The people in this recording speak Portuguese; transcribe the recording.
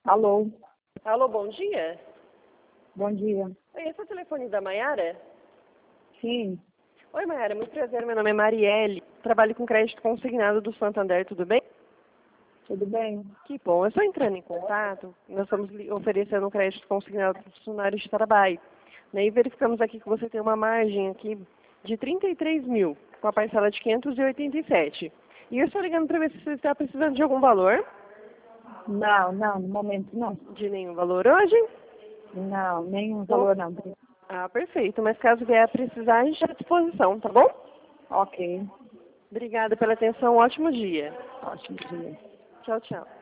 Alô, Alô, bom dia. bom dia. Oi, esse é o telefone da Maiara? Sim, Oi, Maiara, muito prazer. Meu nome é Marielle. Trabalho com crédito consignado do Santander, tudo bem? tudo bem? Que bom. Eu estou entrando em contato. Nós estamos lhe oferecendo um crédito consignado para funcionários de trabalho. E verificamos aqui que você tem uma margem aqui de 33 mil, com a parcela de 587. E eu estou ligando para ver se você está precisando de algum valor. Não, no momento não. De nenhum valor hoje? Não, nenhum Bom, valor não. ah, perfeito. Mas caso vier a precisar, a gente está à disposição, tá bom? Ok, Obrigada pela atenção. Um ótimo dia. ótimo dia. Tchau, tchau.